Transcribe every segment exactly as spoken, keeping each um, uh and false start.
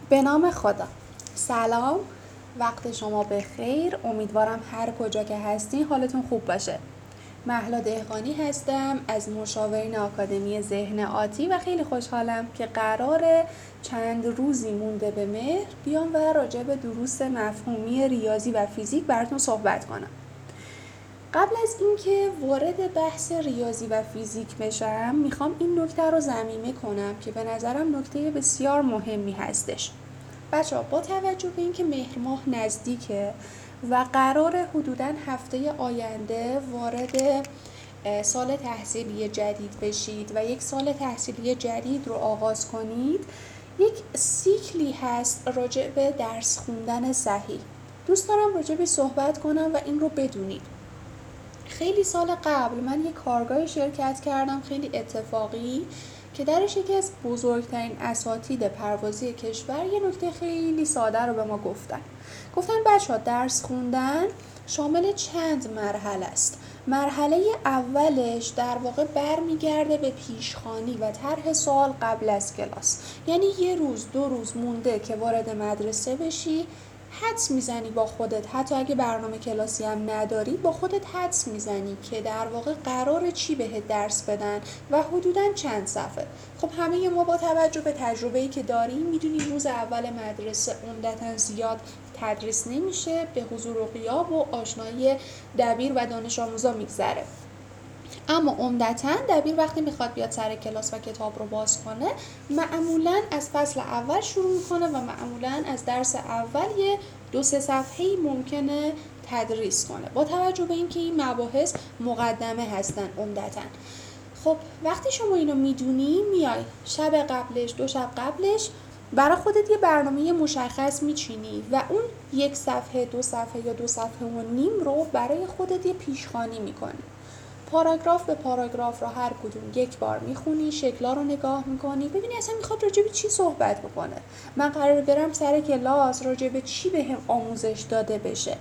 به نام خدا. سلام، وقت شما بخیر. امیدوارم هر کجا که هستین حالتون خوب باشه. مهلا دهقانی هستم از مشاورین آکادمی ذهن آتی و خیلی خوشحالم که قراره چند روزی مونده به مهر بیام و راجع به دروس مفهومی ریاضی و فیزیک براتون صحبت کنم. قبل از اینکه وارد بحث ریاضی و فیزیک بشم میخوام این نکته رو ضمیمه کنم که به نظرم نکته بسیار مهمی هستش. بچه‌ها با توجه به اینکه مهر ماه نزدیکه و قرار حدوداً هفته آینده وارد سال تحصیلی جدید بشید و یک سال تحصیلی جدید رو آغاز کنید، یک سیکلی هست راجع به درس خوندن صحیح. دوست دارم راجع به صحبت کنم و این رو بدونید. خیلی سال قبل من یک کارگاه شرکت کردم خیلی اتفاقی که درش یکی از بزرگترین اساتید پروازی کشور یه نکته خیلی ساده رو به ما گفتن. گفتن بچه‌ها درس خوندن شامل چند مرحله است. مرحله اولش در واقع برمیگرده به پیشخوانی و طرح سوال قبل از کلاس. یعنی یه روز دو روز مونده که وارد مدرسه بشی، حدس میزنی با خودت، حتی اگه برنامه کلاسی هم نداری با خودت حدس میزنی که در واقع قراره چی بهت درس بدن و حدوداً چند صفحه. خب همه ما با توجه به تجربه‌ای که داریم میدونیم روز اول مدرسه عمدتاً زیاد تدریس نمیشه، به حضور و غیاب و آشنایی دبیر و دانش آموزا میگذره. اما عمدتاً دبیر وقتی میخواد بیاد سر کلاس و کتاب رو باز کنه معمولاً از فصل اول شروع میکنه و معمولاً از درس اول یه دو سه صفحه‌ای ممکنه تدریس کنه با توجه به اینکه این مباحث مقدمه هستن عمدتاً. خب وقتی شما اینو میدونی میای شب قبلش دو شب قبلش برای خودت یه برنامه مشخص میچینی و اون یک صفحه دو صفحه یا دو صفحه و نیم رو برای خودت یه پیشخوانی میکنی. پاراگراف به پاراگراف رو هر کدوم یک بار میخونی، شکلا رو نگاه میکنی، ببینی اصلا میخواد راجع به چی صحبت بکنه. من قراره برم سر کلاس راجع به چی بهم آموزش داده بشه.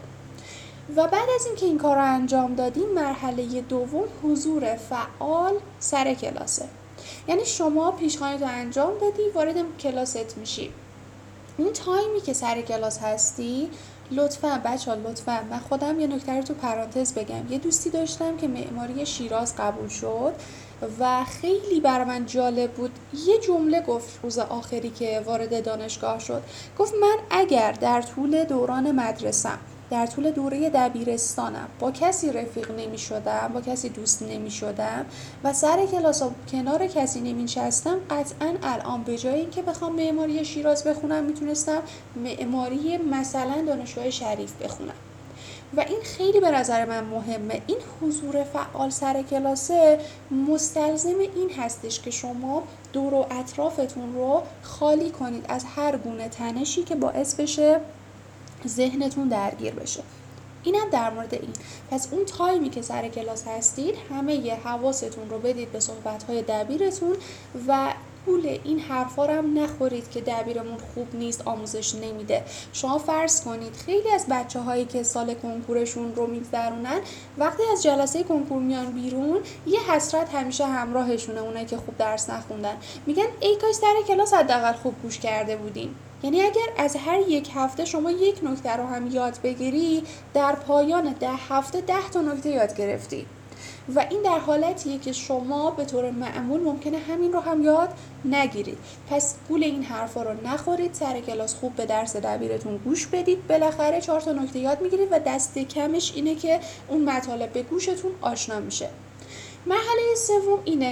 و بعد از اینکه این کار رو انجام دادیم مرحله دوم حضور فعال سر کلاسه. یعنی شما پیشخوانی رو انجام دادی، وارد کلاست میشی. اون تایمی که سر کلاس هستی لطفاً بچه‌ها لطفاً من خودم یه نکته رو تو پرانتز بگم. یه دوستی داشتم که معماری شیراز قبول شد و خیلی برای من جالب بود. یه جمله گفت روز آخری که وارد دانشگاه شد. گفت من اگر در طول دوران مدرسه‌ام در طول دوره دبیرستانم با کسی رفیق نمی شدم، با کسی دوست نمی شدم و سر کلاس کنار کسی نمی نشستم، قطعاً الان به جای اینکه بخوام معماری شیراز بخونم میتونستم معماری مثلا دانشگاه شریف بخونم. و این خیلی به نظر من مهمه. این حضور فعال سر کلاسه مستلزم این هستش که شما دور و اطرافتون رو خالی کنید از هر گونه تنشی که باعث بشه ذهنتون درگیر بشه. اینم در مورد این. پس اون تایمی که سر کلاس هستید همه ی حواستون رو بدید به صحبت‌های دبیرتون و پول این حرفا رو هم نخورید که دبیرمون خوب نیست، آموزش نمیده. شما فرض کنید خیلی از بچه‌هایی که سال کنکورشون رو میگذرونن وقتی از جلسه کنکور میان بیرون یه حسرت همیشه همراهشونه، اونایی که خوب درس نخوندن. میگن ای کاش سر کلاس حداقل خوب گوش کرده بودیم. یعنی اگر از هر یک هفته شما یک نکته رو هم یاد بگیری در پایان ده هفته ده تا نکته یاد گرفتی و این در حالتیه که شما به طور معمول ممکنه همین رو هم یاد نگیرید. پس گول این حرفا رو نخورید، سر کلاس خوب به درس دبیرتون گوش بدید، بالاخره چهار تا نکته یاد میگیرید و دست کمش اینه که اون مطالب به گوشتون آشنا میشه. مرحله سوم اینه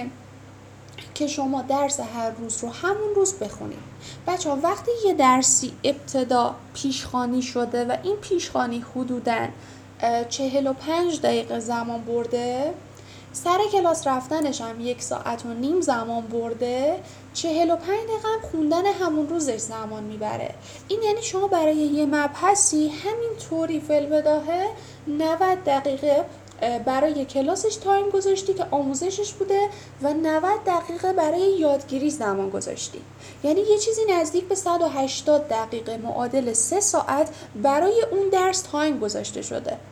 که شما درس هر روز رو همون روز بخونید. بچه ها وقتی یه درسی ابتدا پیشخوانی شده و این پیشخوانی حدوداً چهل و پنج دقیقه زمان برده، سر کلاس رفتنش هم یک ساعت و نیم زمان برده، چهل و پنج دقیقه هم خوندن همون روزش زمان میبره. این یعنی شما برای یه مبحثی همین طوری فی‌البداهه نود دقیقه برای کلاسش تایم گذاشتی که آموزشش بوده و نود دقیقه برای یادگیری زمان گذاشتی. یعنی یه چیزی نزدیک به صد و هشتاد دقیقه معادل سه ساعت برای اون درس تایم گذاشته شده.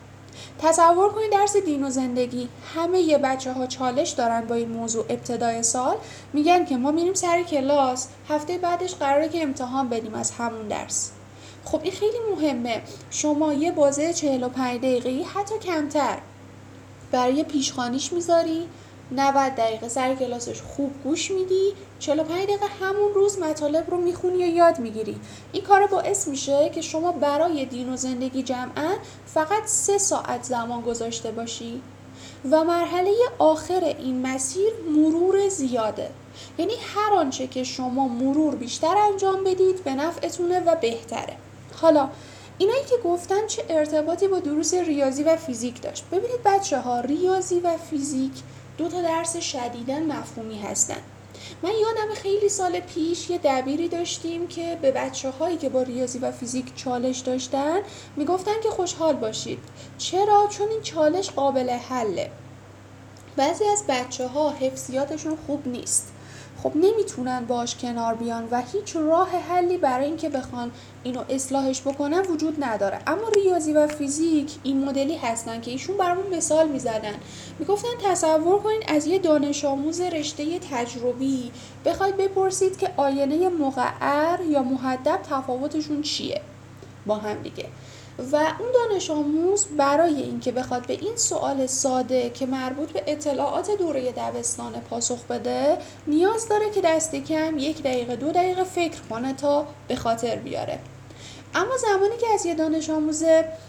تصور کنید درس دین و زندگی، همه یه بچه ها چالش دارن با این موضوع ابتدای سال، میگن که ما میریم سر کلاس، هفته بعدش قراره که امتحان بدیم از همون درس. خب این خیلی مهمه، شما یه بازه چهل و پنج دقیقه‌ای حتی کمتر برای پیشخوانیش میذاری، نود دقیقه سر کلاسش خوب گوش میدی، چهل و پنج دقیقه همون روز مطالب رو میخونی یا یاد میگیری. این کار باعث میشه که شما برای دین و زندگی جمعاً فقط سه ساعت زمان گذاشته باشی و مرحله آخر این مسیر مرور زیاده. یعنی هر آنچه که شما مرور بیشتر انجام بدید به نفعتونه و بهتره. حالا اینایی که گفتم چه ارتباطی با دروس ریاضی و فیزیک داشت؟ ببینید بچه ها، ریاضی و فیزیک دو تا درس شدیداً مفهومی هستن. من یادم خیلی سال پیش یه دبیری داشتیم که به بچه هایی که با ریاضی و فیزیک چالش داشتن میگفتن که خوشحال باشید. چرا؟ چون این چالش قابل حله. بعضی از بچه ها حفظیاتشون خوب نیست، خب نمیتونن باش کنار بیان و هیچ راه حلی برای اینکه بخوان اینو اصلاحش بکنن وجود نداره. اما ریاضی و فیزیک این مدلی هستن که ایشون برامون مثال میزدن، میگفتن تصور کنید از یه دانش آموز رشته تجربی بخواید بپرسید که آینه مقعر یا محدب تفاوتشون چیه با هم دیگه، و اون دانش آموز برای اینکه بخواد به این سوال ساده که مربوط به اطلاعات دوره دبستان پاسخ بده، نیاز داره که دست کم یک دقیقه دو دقیقه فکر کنه تا به خاطر بیاره. اما زمانی که از یه دانش آموز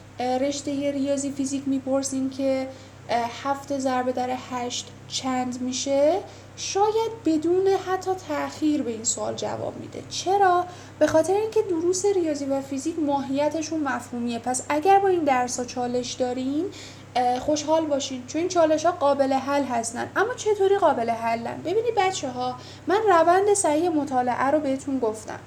رشته ریاضی فیزیک میپرسیم که هفت ضرب در هشت چند میشه، شاید بدون حتی تأخیر به این سوال جواب میده. چرا؟ به خاطر اینکه دروس ریاضی و فیزیک ماهیتشون مفهومیه. پس اگر با این درس‌ها چالش دارین خوشحال باشین، چون این چالش‌ها قابل حل هستن. اما چطوری قابل حلن؟ ببینید بچه‌ها، من روند صحیح مطالعه رو بهتون گفتم.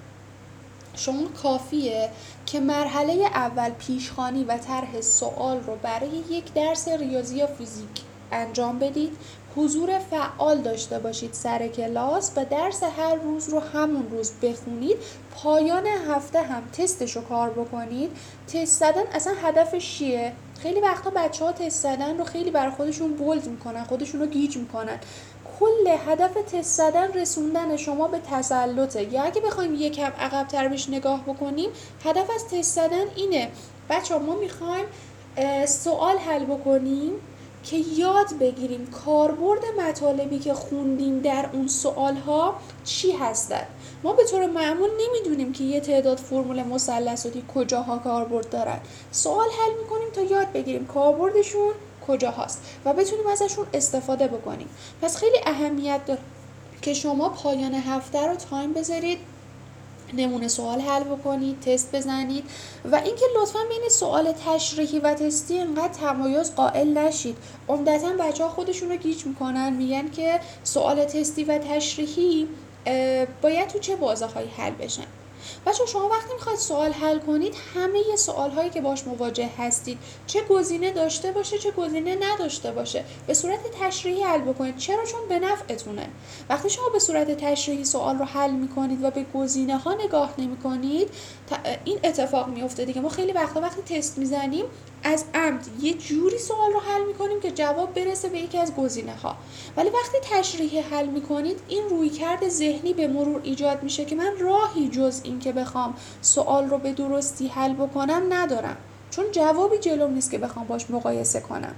شما کافیه که مرحله اول پیشخوانی و طرح سوال رو برای یک درس ریاضی یا فیزیک انجام بدید، حضور فعال داشته باشید سر کلاس و درس هر روز رو همون روز بخونید، پایان هفته هم تستش رو کار بکنید. تست زدن اصلا هدفش چیه؟ خیلی وقتا بچه ها تست زدن رو خیلی برای خودشون بولد میکنن، خودشون رو گیج میکنن. کل هدف تست زدن رسوندن شما به تسلطه. یا اگه بخوایم یکم عقب‌تر بهش نگاه بکنیم، هدف از تست زدن اینه بچه ها ما میخوایم سوال حل بکنیم که یاد بگیریم کاربرد مطالبی که خوندیم در اون سوالها چی هستن. ما به طور معمول نمیدونیم که یه تعداد فرمول مثلثاتی کجاها کاربرد دارن. سوال حل میکنیم تا یاد بگیریم کاربردشون کجا هست و بتونیم ازشون استفاده بکنیم. پس خیلی اهمیت داره که شما پایان هفته رو تایم بذارید، نمونه سوال حل بکنید، تست بزنید و اینکه لطفاً بین سوال تشریحی و تستی انقدر تمایز قائل نشید. عمدتاً بچه‌ها خودشون رو گیج میکنن، میگن که سوال تستی و تشریحی باید تو چه بازه‌هایی حل بشن. بچه شما وقتی میخواید سوال حل کنید، همه ی سوال هایی که باش مواجه هستید چه گزینه داشته باشه چه گزینه نداشته باشه به صورت تشریحی حل بکنید. چرا؟ چون به نفعتونه. وقتی شما به صورت تشریحی سوال رو حل میکنید و به گزینه ها نگاه نمیکنید، این اتفاق میفته دیگه. ما خیلی وقتا وقتی تست میزنیم از عمد یه جوری سوال رو حل میکنیم که جواب برسه به یکی از گزینه ها، ولی وقتی تشریحی حل میکنید این رویکرد ذهنی به مرور ایجاد میشه که من راهی جز این که بخوام سوال رو به درستی حل بکنم ندارم، چون جوابی جلوم نیست که بخوام باش مقایسه کنم.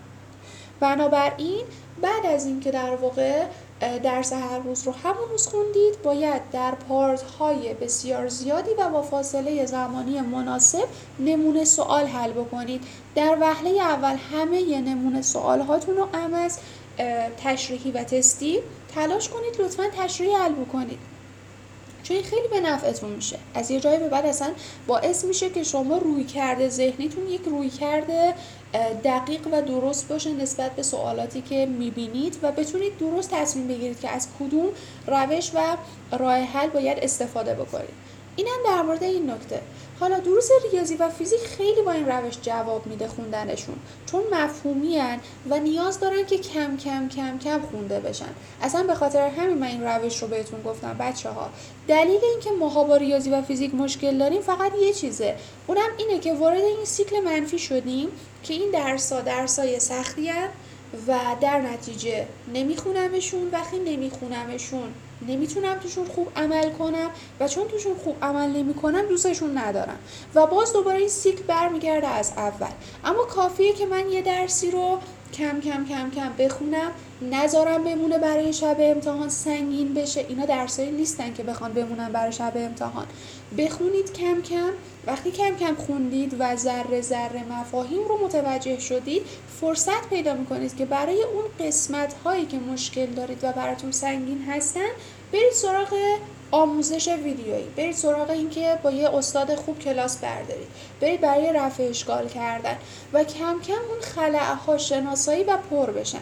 بنابراین بعد از این که در واقع درس هر روز رو همون روز خوندید، باید در پارت های بسیار زیادی و با فاصله زمانی مناسب نمونه سوال حل بکنید. در وهله اول همه ی نمونه سوال هاتون رو هم از تشریحی و تستی تلاش کنید لطفاً تشریحی حل بکنید، چون این خیلی به نفعتون میشه. از یه جایی به بعد اصلا باعث میشه که شما رویکرد ذهنیتون یک رویکرد دقیق و درست باشه نسبت به سوالاتی که میبینید و بتونید درست تصمیم بگیرید که از کدوم روش و راه حل باید استفاده بکنید. اینم در مورد این نکته. حالا دروس ریاضی و فیزیک خیلی با این روش جواب میده خوندنشون، چون مفهومی هن و نیاز دارن که کم کم کم کم خونده بشن. اصلا به خاطر همین من این روش رو بهتون گفتم بچه ها. دلیل این که ماها با ریاضی و فیزیک مشکل داریم فقط یه چیزه، اونم اینه که وارد این سیکل منفی شدیم که این درس‌ها درسای سختی هن و در نتیجه نمیخونمشون. وقتی نمیخونمشون نمیتونم توشون خوب عمل کنم و چون توشون خوب عمل نمیکنم دوستشون ندارم و باز دوباره این سیکل برمیگرده از اول. اما کافیه که من یه درسی رو کم کم کم کم بخونم، نذارم بمونه برای شب امتحان سنگین بشه. اینا درسایی نیستن که بخوان بمونن برای شب امتحان. بخونید کم کم. وقتی کم کم خوندید و ذره ذره مفاهیم رو متوجه شدید، فرصت پیدا میکنید که برای اون قسمت هایی که مشکل دارید و براتون سنگین هستن برید سراغ آموزش ویدیویی، برید سراغ این که با یه استاد خوب کلاس بردارید، برید برای رفع اشکال کردن و کم کم اون خلأها شناسایی و پر بشن.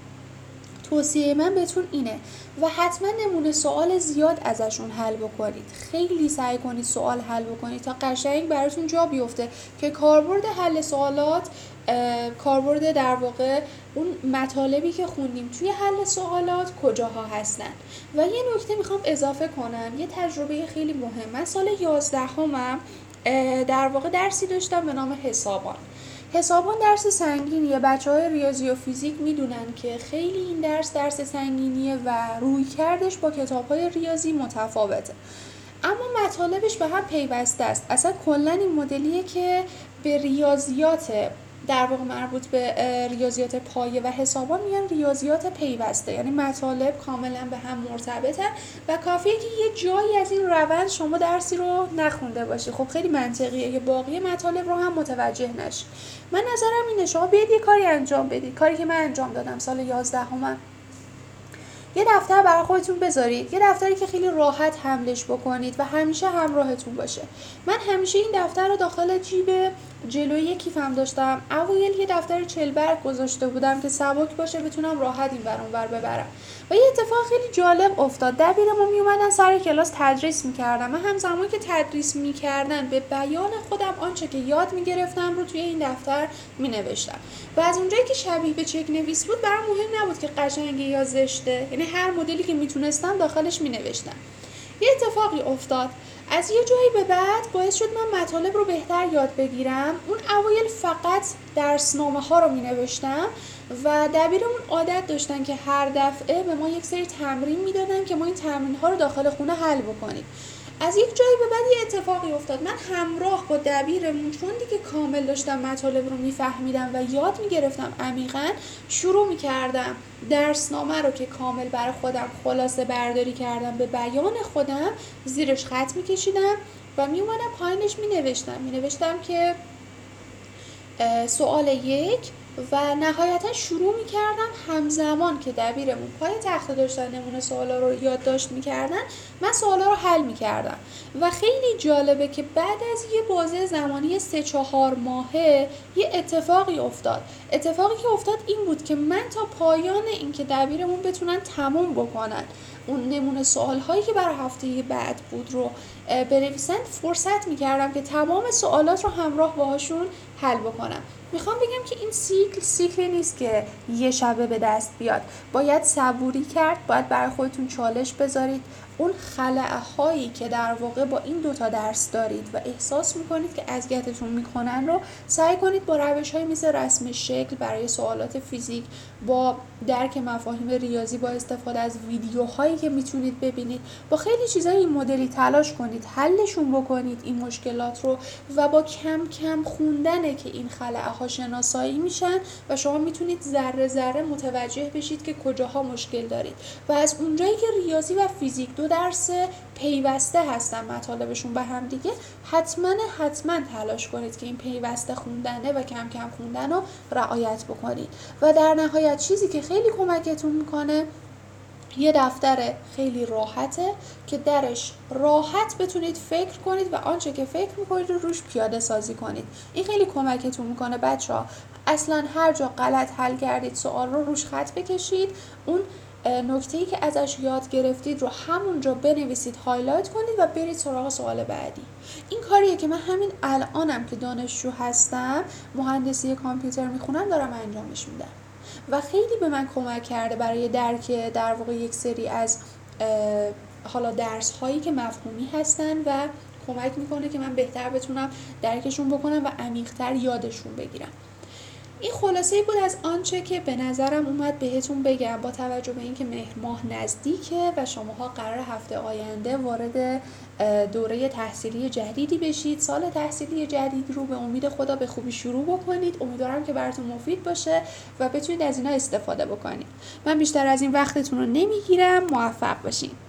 توصیه من بهتون اینه و حتما نمونه سوال زیاد ازشون حل بکنید. خیلی سعی کنید سوال حل بکنید تا قشنگ براتون جا بیفته که کاربرد حل سوالات، کاربرد در واقع اون مطالبی که خوندیم توی حل سوالات کجاها هستن. و یه نکته میخوام اضافه کنم، یه تجربه خیلی مهم. من سال یازدهمم در واقع درسی داشتم به نام حسابان. حسابان درس سنگینیه. بچه های ریاضی و فیزیک میدونن که خیلی این درس درس سنگینیه و روی کردش با کتاب های ریاضی متفاوته، اما مطالبش به هم پیوسته است. اصلا کلا این مدلیه که به ریاضیات در واقع مربوط به ریاضیات پایه و حسابان میگن ریاضیات پیوسته، یعنی مطالب کاملا به هم مرتبطن و کافیه که یه جایی از این روند شما درسی رو نخونده باشی. خب خیلی منطقیه که باقی مطالب رو هم متوجه نشی. من نظرم اینه شما بیاید یه کاری انجام بدید، کاری که من انجام دادم سال یازدهم. یه دفتر برای خودتون بذارید، یه دفتری که خیلی راحت حملش بکنید و همیشه همراهتون باشه. من همیشه این دفتر رو داخل جیب جلوی کیفم داشتم. اوایل یه دفتر چهل برگ گذاشته بودم که سبک باشه بتونم راحت این ور اون ور ببرم. و یه اتفاق خیلی جالب افتاد. دبیرمون میومدن سر کلاس تدریس میکردن. من همزمان که تدریس میکردن به بیان خودم آنچه که یاد میگرفتم رو توی این دفتر مینوشتم. و از اونجایی که شبیه به چک نویس بود برام مهم نبود که قشنگه یا زشته، یعنی هر مدلی که میتونستم داخلش مینوشتم. یه اتفاقی افتاد. از یه جایی به بعد باعث شد من مطالب رو بهتر یاد بگیرم. اون اوایل فقط درسنامه ها رو می نوشتم و دبیرمون عادت داشتن که هر دفعه به ما یک سری تمرین می دادن که ما این تمرین ها رو داخل خونه حل بکنیم. از یک جایی به بعد یه اتفاقی افتاد. من همراه با دبیرمون چون دیگه کامل داشتم مطالب رو میفهمیدم و یاد میگرفتم عمیقاً، شروع میکردم درسنامه رو که کامل برای خودم خلاصه برداری کردم به بیان خودم زیرش خط میکشیدم و میومدم پایینش مینوشتم مینوشتم که سوال یک و نهایتا شروع میکردم همزمان که دبیرمون پای تخته داشتن نمونه سوالا رو یادداشت میکردن من سوالا رو حل میکردم. و خیلی جالبه که بعد از یه بازه زمانی سه چهار ماهه یه اتفاقی افتاد. اتفاقی که افتاد این بود که من تا پایان این که دبیرمون بتونن تموم بکنن اون نمونه سوال‌هایی که برای هفته بعد بود رو بنویسن فرصت میکردم که تمام سوالات رو همراه باهاشون حل بکنم. میخوام بگم که این سیکل سیکلی نیست که یه شبه به دست بیاد. باید صبوری کرد، باید برای خودتون چالش بذارید. اون خلأهایی که در واقع با این دوتا درس دارید و احساس میکنید که اذیتتون میکنن رو سعی کنید با روش‌های مثل رسم شکل برای سوالات فیزیک، با درک مفاهیم ریاضی، با استفاده از ویدیوهایی که میتونید ببینید، با خیلی چیزای این مدلی تلاش کنید حلشون بکنید این مشکلات رو و با کم کم خوندنه که این خلأها شناسایی میشن و شما میتونید ذره ذره متوجه بشید که کجاها مشکل دارید. و از اونجایی که ریاضی و فیزیک دو درس پیوسته هستن مطالبشون به هم دیگه، حتما حتما تلاش کنید که این پیوسته خوندنه و کم کم خوندن رو رعایت بکنید. و در نهایت چیزی که خیلی کمکتون میکنه یه دفتر خیلی راحته که درش راحت بتونید فکر کنید و آنچه که فکر میکنید رو روش پیاده سازی کنید. این خیلی کمکتون میکنه بچه ها. اصلا هر جا غلط حل کردید سوال رو روش خط بکشید، اون نکته‌ای که ازش یاد گرفتید رو همونجا بنویسید، هایلایت کنید و برید سراغ سوال بعدی. این کاریه که من همین الانم که دانشجو هستم، مهندسی کامپیوتر میخونم، دارم انجامش میدم و خیلی به من کمک کرده برای درک در واقع یک سری از حالا درس هایی که مفهومی هستن و کمک میکنه که من بهتر بتونم درکشون بکنم و عمیق‌تر یادشون بگیرم. این خلاصه بود از آنچه که به نظرم اومد بهتون بگم، با توجه به اینکه مهر ماه نزدیکه و شماها قرار هفته آینده وارد دوره تحصیلی جدیدی بشید. سال تحصیلی جدید رو به امید خدا به خوبی شروع بکنید. امیدوارم که براتون مفید باشه و بتونید از اینا استفاده بکنید. من بیشتر از این وقتتون رو نمیگیرم. موفق باشید.